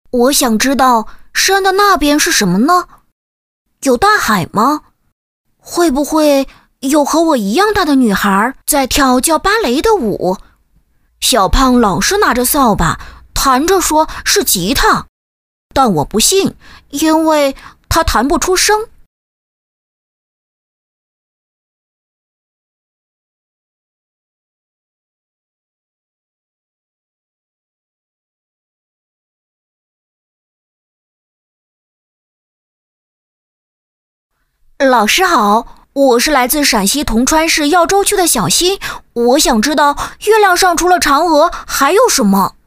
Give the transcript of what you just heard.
我想知道山的那边是什么呢？有大海吗？会不会有和我一样大的女孩在跳叫芭蕾的舞？小胖老是拿着扫把弹着说是吉他，但我不信，因为他弹不出声。老师好，我是来自陕西铜川市耀州区的小新，我想知道月亮上除了嫦娥还有什么？